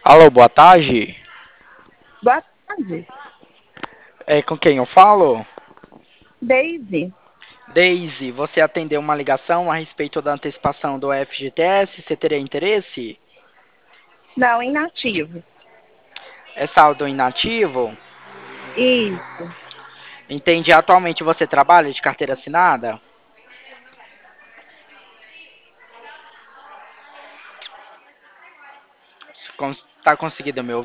Alô, boa tarde. Boa tarde, É com quem eu falo? Daisy. Daisy, você atendeu uma ligação a respeito da antecipação do FGTS? Você teria interesse? Não, inativo. É saldo inativo? Isso. Entende? Atualmente você trabalha de carteira assinada? Está conseguindo me ouvir?